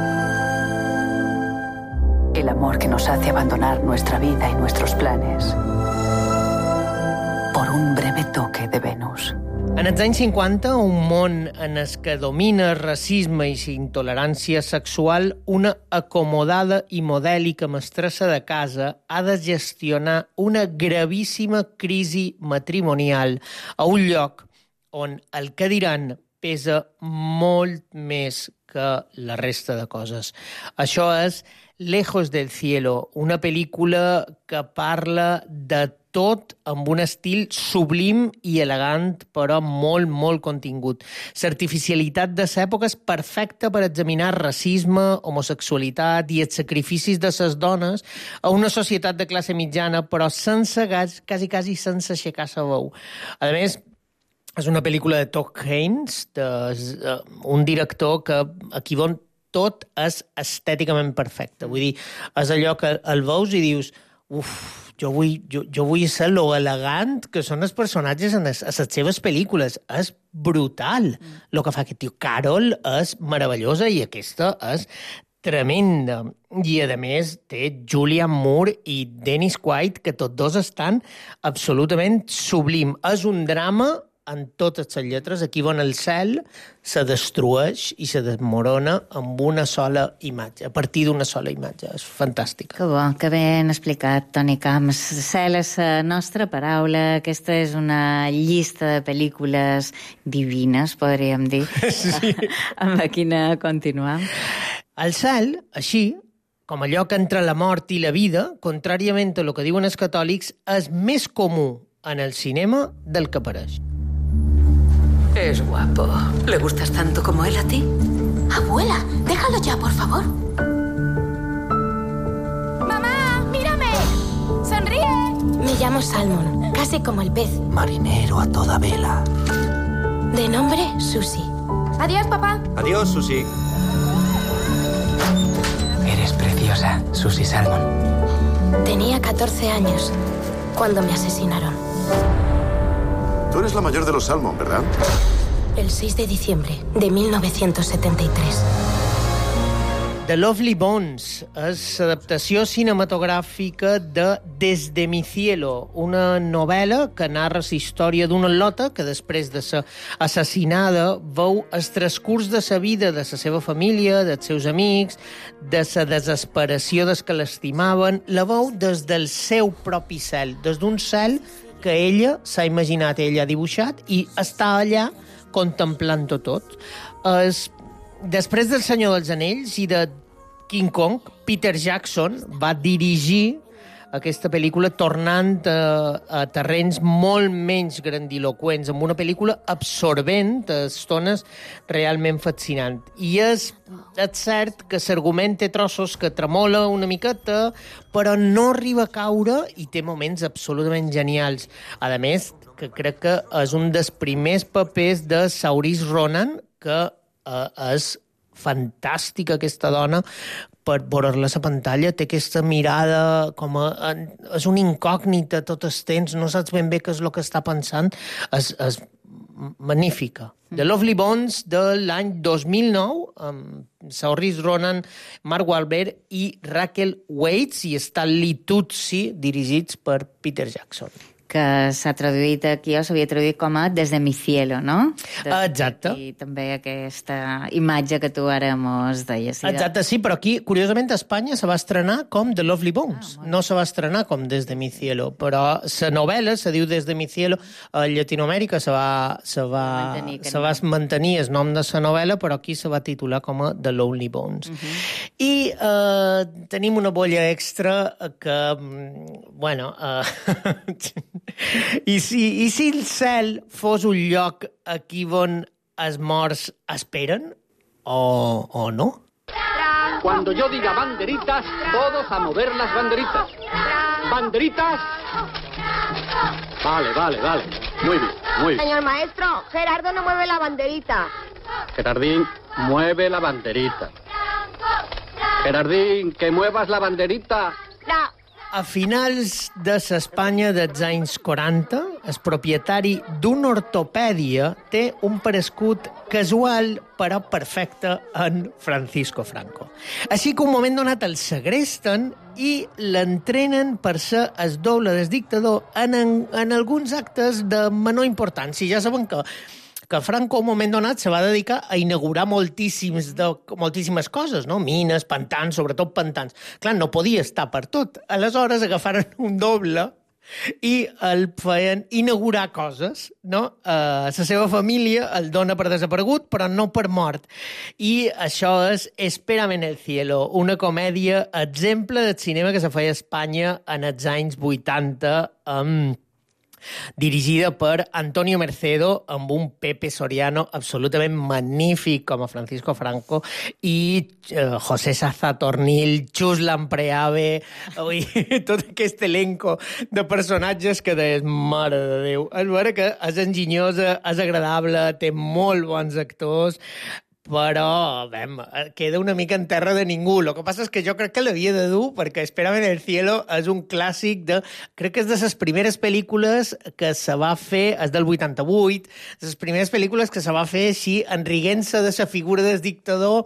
El amor que nos hace abandonar nuestra vida y nuestros planes por un breve toque de Venus. En els anys cinquanta, un món en el que domina el racisme i la intolerància sexual, una acomodada i modèlica mestressa de casa ha de gestionar una gravíssima crisi matrimonial a un lloc on el que diran pesa molt més que la resta de coses. Això és Lejos del cielo, una pel·lícula que parla de tot amb un estil sublim i elegant, però molt, molt contingut. L'artificialitat de l'època és perfecta per examinar racisme, homosexualitat i els sacrificis de les dones a una societat de classe mitjana, però sense, quasi, quasi sense aixecar la veu. A més, és una pel·lícula de Todd Haynes, de, uh, un director que aquí on tot és estèticament perfecte. Vull dir, és allò que el veus i dius, uf, jo vull, jo, jo vull ser lo elegant que són els personatges en les, a les seves pel·lícules. És brutal mm. el que fa aquest tio. Carol és meravellosa i aquesta és tremenda. I, a més, té Julianne Moore i Dennis Quaid, que tots dos estan absolutament sublim. És un drama en totes les lletres. Aquí on el cel se destrueix i se desmorona amb una sola imatge, a partir d'una sola imatge. És fantàstica. Que bo, que ben explicat, Toni Camps. Cel és la nostra paraula. Aquesta és una llista de pel·lícules divines, podríem dir. Sí. Amb quina continuam. El cel, així, com allò que entre la mort i la vida, contràriament a el que diuen els catòlics, és més comú en el cinema del que pareix. Es guapo. ¿Le gustas tanto como él a ti? Abuela, déjalo ya, por favor. ¡Mamá, mírame! ¡Sonríe! Me llamo Salmon, casi como el pez. Marinero a toda vela. De nombre, Susie. Adiós, papá. Adiós, Susie. Eres preciosa, Susie Salmon. Tenía catorce años cuando me asesinaron. Tú eres la mayor de los Salmon, ¿verdad? El seis de diciembre de mil novecientos setenta y tres. The Lovely Bones és l'adaptació cinematogràfica de Desde mi cielo, una novel·la que narra la història d'una al·lota que després de ser assassinada veu el transcurs de la vida de la seva família, dels seus amics, de la desesperació dels que l'estimaven, la veu des del seu propi cel, des d'un cel que ella s'ha imaginat, ella ha dibuixat, i està allà contemplant-ho tot. Es, després del Senyor dels Anells i de King Kong, Peter Jackson va dirigir aquesta pel·lícula tornant a, a terrenys molt menys grandiloquents, amb una pel·lícula absorbent, a estones realment fascinant. I és, és cert que l'argument té trossos que tremola una miqueta, però no arriba a caure i té moments absolutament genials. A més, que crec que és un dels primers papers de Saoirse Ronan, que eh, és fantàstica aquesta dona per veure-la a la pantalla, té aquesta mirada com a... és una incògnita tot el temps, no saps ben bé què és el que està pensant, és, és magnífica. The Lovely Bones de l'any dos mil nou, amb Saoirse Ronan, Mark Wahlberg i Raquel Welch i Stanley Tucci, dirigits per Peter Jackson. Que s'ha traduït aquí, o s'havia traduït com a Desde mi cielo, no? De, Exacte. I també aquesta imatge que tu ara mos deies. Sí, Exacte, sí, però aquí, curiosament, a Espanya se va estrenar com The Lovely Bones. Ah, no se va estrenar com Desde mi cielo, però la novel·la se diu Desde mi cielo. A Llatinoamèrica se va, se va, mantenir, se va mantenir el nom de la novel·la, però aquí se va titular com a The Lonely Bones. Uh -huh. I eh, tenim una bolla extra que, bueno... Eh, I si, I si el cel fos un lloc aquí on els morts esperen, o, o no? Cuando yo diga banderitas, todos a mover las banderitas. ¿Banderitas? Vale, vale, vale. Muy bien, muy bien. Señor maestro, Gerardo no mueve la banderita. Gerardín, mueve la banderita. Gerardín, que muevas la banderita. No. A finals de l'Espanya dels anys quaranta, el propietari d'una ortopèdia té un parescut casual però perfecte en Francisco Franco. Així que un moment donat el segresten i l'entrenen per ser el doble del dictador en, en, en alguns actes de menor importància. Ja saben que que Franco, un moment donat, se va dedicar a inaugurar moltíssims de, moltíssimes coses, no? Mines, pantans, sobretot pantans. Clar, no podia estar per tot. Aleshores agafaren un doble i el feien inaugurar coses, no? Uh, la seva família el dona per desaparegut, però no per mort. I això és Espérame en el cielo, una comèdia exemple del cinema que se feia a Espanya en els anys vuitanta, amb... dirigida per Antonio Mercedo, amb un Pepe Soriano absolutament magnífic com a Francisco Franco i eh, José Sazatornil, Chus Lampreave, ui, tot aquest elenco de personatges que deies, mare de Déu. És vera que és enginyosa, és agradable, té molt bons actors, però, bé, queda una mica en terra de ningú. El que passa és que jo crec que l'havia de dur, perquè Espérame en el cielo és un clàssic de... Crec que és de les primeres pel·lícules que se va fer, és del vuitanta-vuit, de les primeres pel·lícules que se va fer així, enriguent-se de la figura del dictador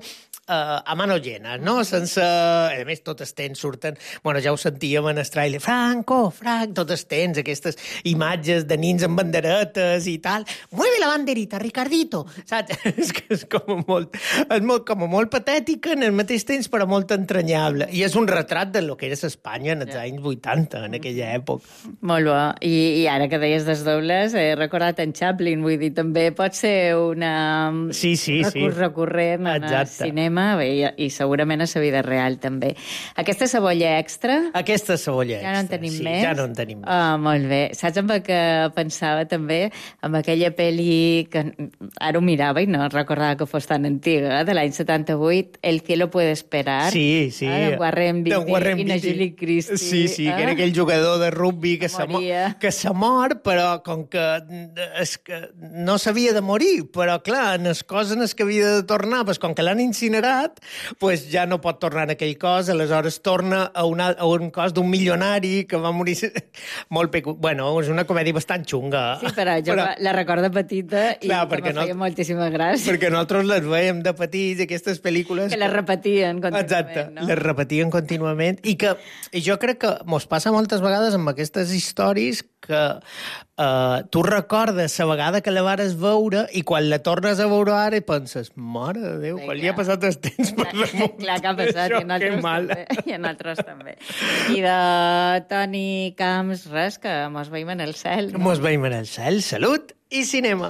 Uh, a mano llena, no? Sense... A més, totes tens, surten... Bueno, ja ho sentíem en el trailer. Franco, Franco, totes tens aquestes imatges de nins amb banderetes i tal. Mueve la banderita, Ricardito! Saps? És que és com molt... És molt, com molt patètica en el mateix temps, però molt entranyable. I és un retrat de lo que era Espanya en els anys vuitanta, en aquella època. Molt bo. I, i ara que deies dels dobles, he recordat en Chaplin, vull dir, també pot ser una... Sí, sí, recurs sí. recurrent en el cinema i, i segurament a la vida real també. Aquesta cebolla extra... Aquesta cebolla extra, ja no en tenim sí, més? ja no en tenim més. Ah, molt bé. Saps amb què pensava també? Amb aquella pel·li que ara ho mirava i no recordava que fos tan antiga, de l'any setanta-vuit, El cielo puede esperar. Sí, sí. Ah, de Warren Beatty i Julie Christie. Sí, sí, ah? que era aquell jugador de rugby que se, que se mor, però com que, és que no s'havia de morir, però clar, en les coses en les que havia de tornar, pues, com que l'han incinerat, pues ja no pot tornar en aquell cos, aleshores torna a, una, a un cos d'un milionari que va morir molt pecu... Bueno, és una comèdia bastant xunga. Sí, però jo però... la recordo petita i clar, que me feia no... moltíssima gràcia. Perquè nosaltres les veiem de petits, aquestes pel·lícules... Que les repetien contínuament, Exacte, no? les repetien contínuament i que i jo crec que mos passa moltes vegades amb aquestes històries que uh, tu recordes la vegada que la vares veure i quan la tornes a veure ara i penses, mare de Déu, quan li ha passat el temps per damunt. Clar que ha passat, i en altres també. I en altres també. I de Toni Camps, res, que mos veiem en el cel. No? Mos veiem en el cel, salut i cinema.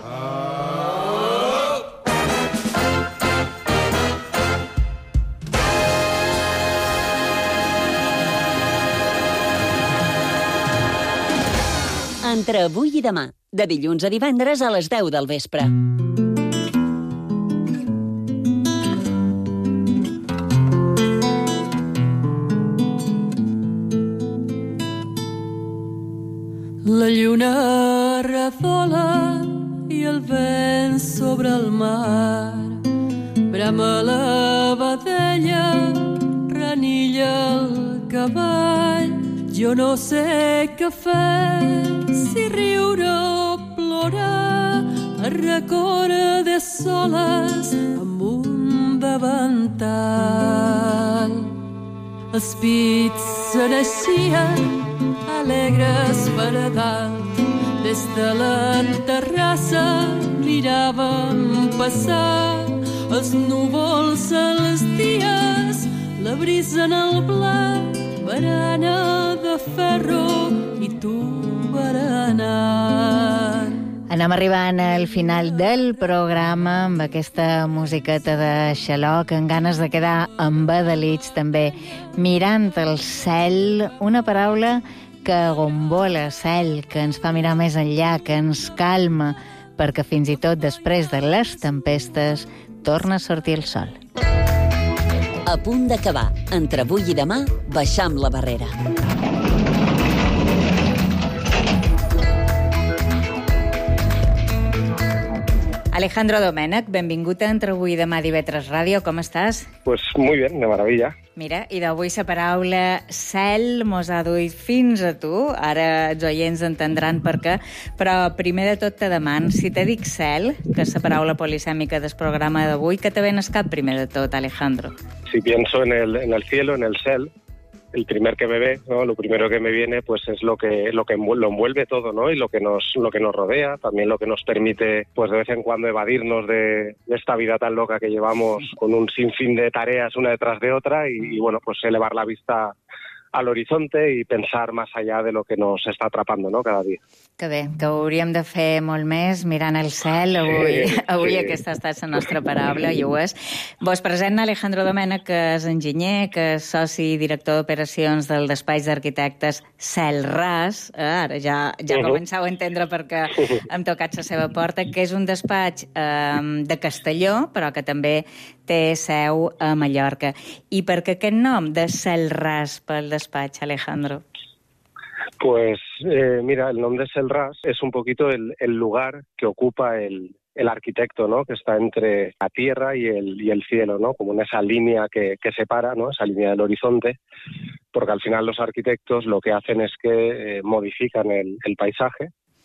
Entre avui i demà, de dilluns a divendres a les deu del vespre. La lluna refola i el vent sobre el mar. Brama la vedella, renilla el cavall. Jo no sé què fer, si riure o plorar, a recorre de soles amb un davantal. Els pits se naixien alegres per a dalt, des de la terrassa miràvem passar els núvols als dies, la brisa en el blanc, barana de ferro i tu berenant. Anem arribant al final del programa amb aquesta musiqueta de Xaloc, amb ganes de quedar embadalits també, mirant el cel, una paraula que gombola cel, que ens fa mirar més enllà, que ens calma, perquè fins i tot després de les tempestes torna a sortir el sol. A punt d'acabar. Entre avui i demà, baixam la barrera. Alejandro Domènech, benvingut a Entre avui i demà Divetres Ràdio. Com estàs? Pues muy bien, de maravilla. Mira, i d'avui la paraula cel mos ha duit fins a tu. Ara els oients entendran per què. Però primer de tot te deman, si te dic cel, que és la paraula polisèmica del programa d'avui, què te ven al cap primer de tot, Alejandro? Si pienso en el, en el cielo, en el cel, el primer que me ve, ¿no? Lo primero que me viene, pues es lo que lo que lo envuelve todo, ¿no? Y lo que nos lo que nos rodea, también lo que nos permite, pues de vez en cuando evadirnos de, de esta vida tan loca que llevamos con un sinfín de tareas una detrás de otra y, y bueno, pues elevar la vista al horizonte y pensar más allá de lo que nos está atrapando, ¿no? Cada día. Que bé, que ho hauríem de fer molt més, mirant el cel. Avui, sí, avui sí. Aquesta ha estat la nostra paraula, i ho és. Vos present Alejandro Domènech, que és enginyer, que és soci i director d'operacions del despatx d'arquitectes Celras. Eh, ara ja, ja uh-huh. començau a entendre per què hem tocat la seva porta, que és un despatx eh, de Castelló, però que també té seu a Mallorca. I per què aquest nom de Celras pel despatx, Alejandro? Pues eh, mira, el nombre de Celras es un poquito el, el lugar que ocupa el, el arquitecto, ¿no? Que está entre la tierra y el, y el cielo, ¿no? Como en esa línea que, que separa, ¿no? Esa línea del horizonte, porque al final los arquitectos lo que hacen es que eh, modifican el, el paisaje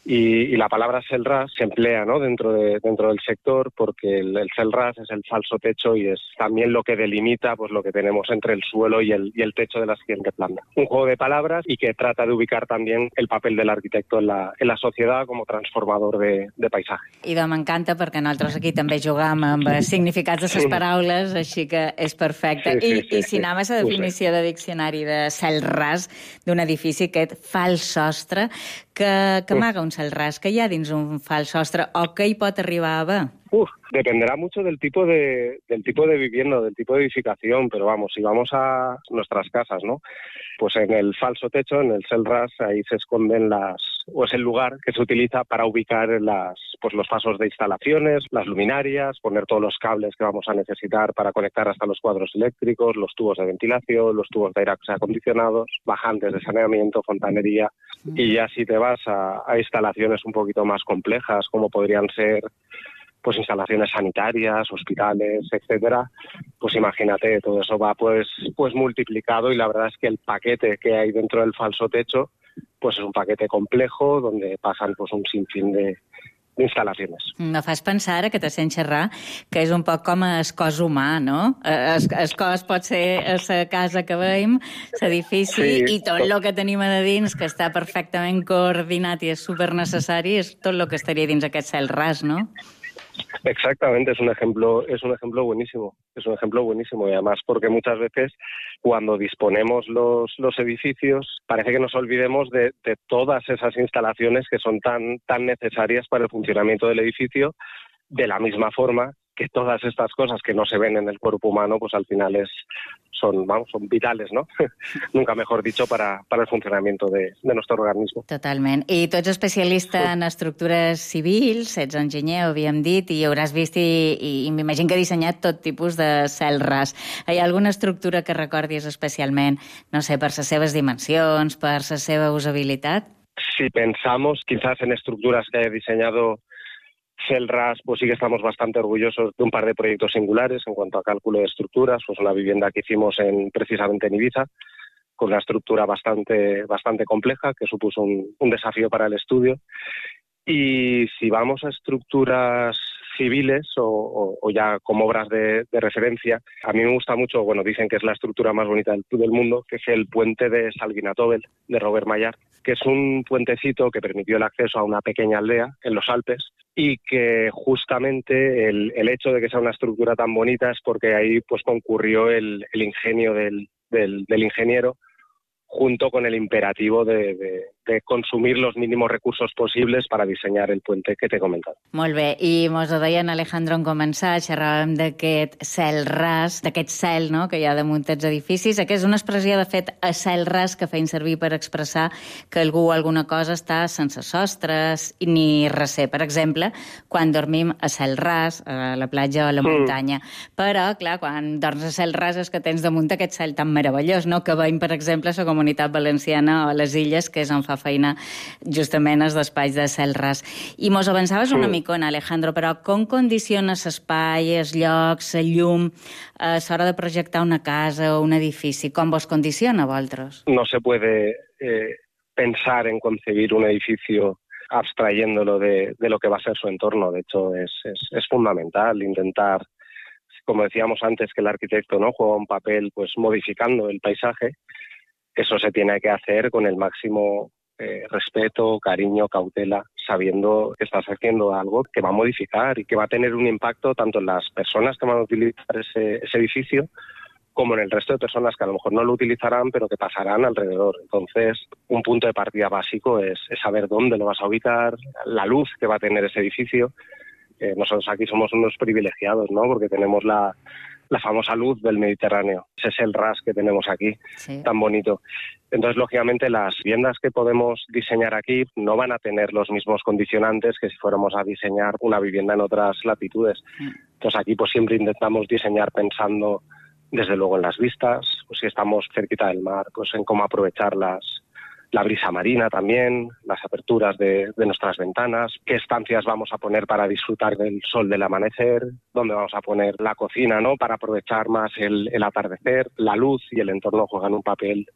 Y, y la palabra selras se emplea, ¿no?, dentro, de, dentro del sector, porque el, el selras es el falso techo y es también lo que delimita pues lo que tenemos entre el suelo y el, y el techo de la siguiente planta. Un juego de palabras y que trata de ubicar también el papel del arquitecto en la, en la sociedad como transformador de, de paisaje. I doncs m'encanta perquè nosaltres aquí també jugam amb significats de les paraules, així que és perfecte. Sí, sí, I, sí, I si sí, anem a la definició de diccionari de cel ras d'un edifici, aquest fals sostre, que, que amaga un cel ras, que hi ha dins un fals sostre, o què hi pot arribar a haver? Uf, dependerá mucho del tipo de del tipo de vivienda, del tipo de edificación, pero vamos, si vamos a nuestras casas, ¿no? Pues en el falso techo, en el selras, ahí se esconden las, o es el lugar que se utiliza para ubicar las, pues los pasos de instalaciones, las luminarias, poner todos los cables que vamos a necesitar para conectar hasta los cuadros eléctricos, los tubos de ventilación, los tubos de aire acondicionados, bajantes de saneamiento, fontanería. Y ya si te vas a, a instalaciones un poquito más complejas, como podrían ser pues instalaciones sanitarias, hospitales, etcétera, pues imagínate, todo eso va pues pues multiplicado y la verdad es que el paquete que hay dentro del falso techo pues es un paquete complejo donde pasan pues un sinfín de instal·lacions. Me fas pensar, ara que te sent xerrar, que és un poc com el cos humà, no? El, el cos pot ser la casa que veiem, l'edifici, sí, i tot el que tenim a dins, que està perfectament coordinat i és supernecessari, és tot el que estaria dins aquest cel ras, no? Exactamente, es un ejemplo, es un ejemplo buenísimo, es un ejemplo buenísimo y además porque muchas veces cuando disponemos los, los edificios parece que nos olvidemos de, de todas esas instalaciones que son tan, tan necesarias para el funcionamiento del edificio, de la misma forma que todas estas cosas que no se ven en el cuerpo humano, pues al final es, son, vamos, son vitales, ¿no? Nunca mejor dicho, para, para el funcionamiento de, de nuestro organismo. Totalment. I tu ets especialista en estructures civils, ets enginyer, ho havíem dit, i hauràs vist i, i, i m'imagino que ha dissenyat tot tipus de cel ras. Hi ha alguna estructura que recordis especialment, no sé, per les seves dimensions, per la seva usabilitat? Si pensamos quizás en estructuras que he diseñado Selras, pues sí que estamos bastante orgullosos de un par de proyectos singulares en cuanto a cálculo de estructuras, pues una vivienda que hicimos en, precisamente en Ibiza, con una estructura bastante, bastante compleja, que supuso un, un desafío para el estudio. Y si vamos a estructuras civiles o, o, o ya como obras de, de referencia, a mí me gusta mucho, bueno, dicen que es la estructura más bonita del, del mundo, que es el puente de Salvinatobel, de Robert Maillard, que es un puentecito que permitió el acceso a una pequeña aldea en los Alpes y que justamente el, el hecho de que sea una estructura tan bonita es porque ahí pues concurrió el, el ingenio del, del, del ingeniero junto con el imperativo de, de, de consumir los mínimos recursos posibles para diseñar el puente que te he comentado. Molt bé, i mos ho deien Alejandro en començar, xerràvem d'aquest cel ras, d'aquest cel, no?, que hi ha damunt dels edificis. Aquesta és una expressió, de fet, a cel ras, que feien servir per expressar que algú o alguna cosa està sense sostres ni recer. Per exemple, quan dormim a cel ras, a la platja o a la mm. muntanya. Però, clar, quan dorms a cel ras és que tens damunt aquest cel tan meravellós, no?, que veiem, per exemple, la Comunitat Valenciana o les Illes, que és on fa feina justament els espais de cel ras. I mos avançaves una micona, Alejandro, però com condiciona l'espai, els llocs, el llum, a l'hora de projectar una casa o un edifici? Com vos condiciona a vosaltres? No se puede eh, pensar en concebir un edificio abstrayéndolo de, de lo que va a ser su entorno. De hecho, es, es, es fundamental intentar, como decíamos antes, que el arquitecto, ¿no?, juega un papel pues modificando el paisaje. Eso se tiene que hacer con el máximo eh, respeto, cariño, cautela, sabiendo que estás haciendo algo que va a modificar y que va a tener un impacto tanto en las personas que van a utilizar ese, ese edificio como en el resto de personas que a lo mejor no lo utilizarán, pero que pasarán alrededor. Entonces, un punto de partida básico es, es saber dónde lo vas a ubicar, la luz que va a tener ese edificio. Eh, nosotros aquí somos unos privilegiados, ¿no?, porque tenemos la... la famosa luz del Mediterráneo. Ese es el ras que tenemos aquí, sí, tan bonito. Entonces, lógicamente, las viviendas que podemos diseñar aquí no van a tener los mismos condicionantes que si fuéramos a diseñar una vivienda en otras latitudes. Mm. Entonces, aquí pues siempre intentamos diseñar pensando, desde luego, en las vistas, pues si estamos cerquita del mar, pues en cómo aprovechar las, la brisa marina también, las aperturas de, de nuestras ventanas, qué estancias vamos a poner para disfrutar del sol del amanecer, dónde vamos a poner la cocina, ¿no?, para aprovechar más el, el atardecer. La luz y el entorno juegan un papel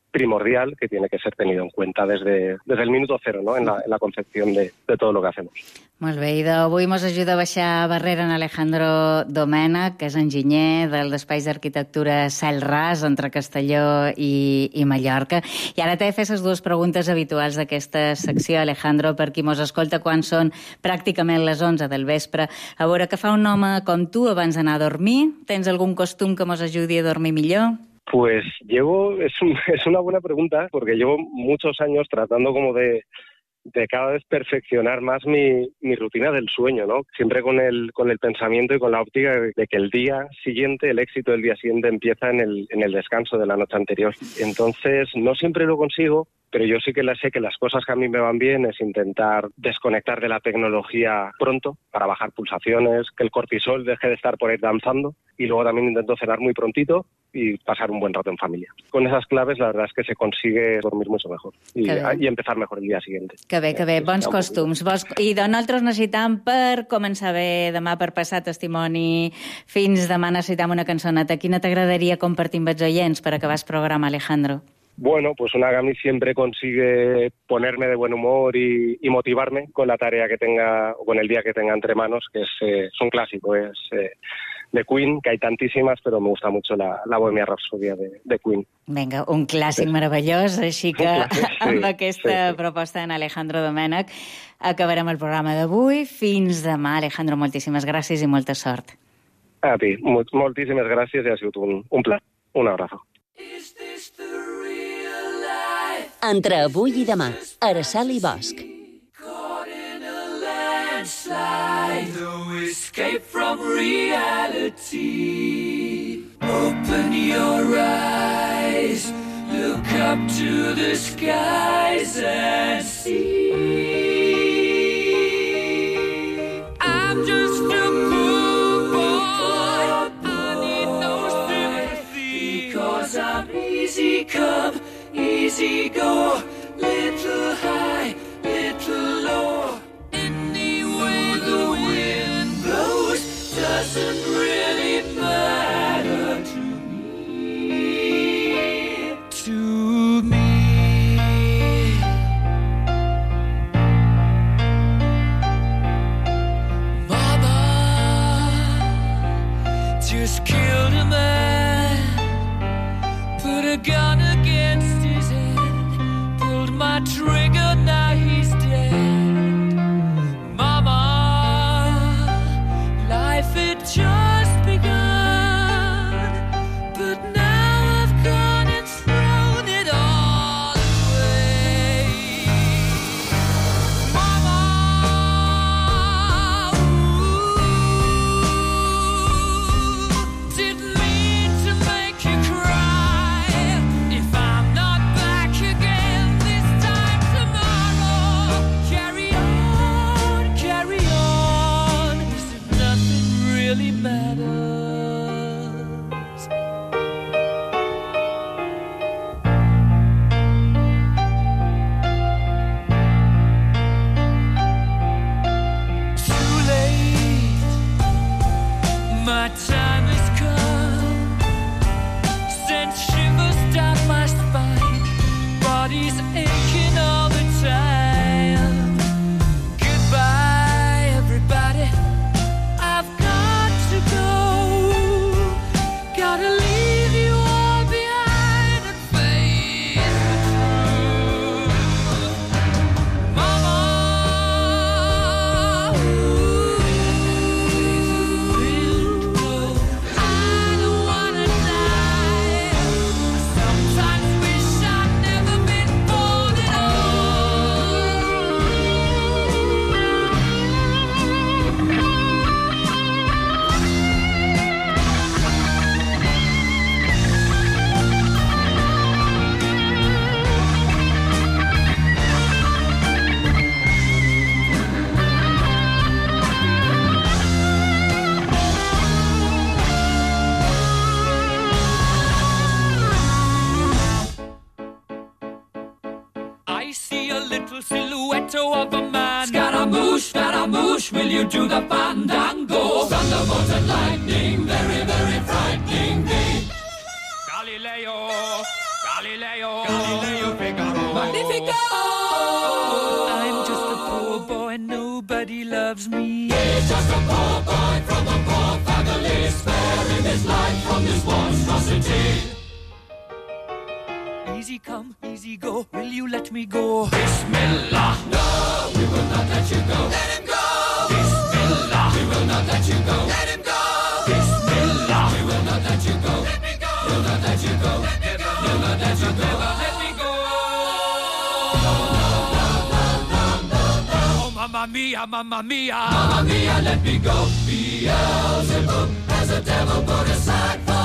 primordial que tiene que ser tenido en cuenta desde, desde el minuto cero, ¿no? en, la, en la concepción de, de todo lo que hacemos. Molt bé, i d'avui mos ajuda a baixar barrera en Alejandro Domènech, que és enginyer del despatx d'arquitectura Cel Ras, entre Castelló i, i Mallorca. I ara t'he de fer les dues preguntes habituals d'aquesta secció, Alejandro, per qui mos escolta quan són pràcticament les onze del vespre. A veure, què fa un home com tu abans d'anar a dormir? Tens algun costum que mos ajudi a dormir millor? Pues llevo, es, un, es una buena pregunta, porque llevo muchos años tratando como de, de cada vez perfeccionar más mi, mi rutina del sueño, ¿no? Siempre con el, con el pensamiento y con la óptica de, de que el día siguiente, el éxito del día siguiente empieza en el, en el descanso de la noche anterior. Entonces, no siempre lo consigo, pero yo sí que sé que las cosas que a mí me van bien es intentar desconectar de la tecnología pronto para bajar pulsaciones, que el cortisol deje de estar por ahí danzando, y luego también intento cenar muy prontito y pasar un buen rato en familia. Con esas claves la verdad es que se consigue dormir mucho mejor y, y empezar mejor el día siguiente. Que bé, que bé, bons costums. Bons... I de nosaltres necessitam per començar bé demà, per passar testimoni fins demà, necessitam una cançoneta. Quina t'agradaria compartir amb els oients per acabar el programa, Alejandro? Bueno, pues una que a mí siempre consigue ponerme de buen humor y, y motivarme con la tarea que tenga, o con el día que tenga entre manos, que es, eh, es un clásico, es eh, de Queen, que hay tantísimas, pero me gusta mucho la, la Bohemia Rhapsodia de, de Queen. Vinga, un clàssic sí. meravellós, així que clàssic, sí, amb aquesta sí, sí. proposta en Alejandro Domènech acabarem el programa d'avui. Fins demà, Alejandro, moltíssimes gràcies i molta sort. A ti, moltíssimes gràcies i ha sigut un, un plaer. Un abrazo. Entre avui i demà, Araceli Bosch. No escape from reality. Open your eyes, look up to the skies and see. I'm just a poor boy, I need no sympathy, 'cause I'm easy come, easy go, little high, little low. Any way the wind blows doesn't really matter to me, to me. Mama just killed a man, put a gun against his head, pulled my trigger, now he's dead. Mama, life had just begun, but now I've gone and thrown it all away. Mama, ooh, didn't mean to make you cry. If I'm not back again this time tomorrow, carry on, carry on, 'cause nothing really matters. Too late, my time has come, sent shivers down my spine, body's aching all the time. Goodbye, everybody, I've got to go, gotta leave you all behind and face the truth. Mama, ooh, I don't wanna die. I sometimes wish I'd never been born at I see a little silhouette of a man. Scaramouche, Scaramouche, will you do the fandango? Thunderbolt and lightning, very, very frightening me. Galileo, Galileo, Galileo. Let me go. I'm just a poor boy, nobody loves me. He's just a poor boy from a poor family, sparing his life from this monstrosity. Easy come, easy go, will you let me go? Bismillah, no, we will not let you go. Let him go. Bismillah, we will not let you go. Let him go. Bismillah, we will not let you go. Let me go. We'll not let you go. Let me go. We'll not let you go. Let me go. No, no, no, no, no, no, no. Oh, mamma mia, mamma mia. Mamma mia, let me go. Beelzebub has a devil put aside for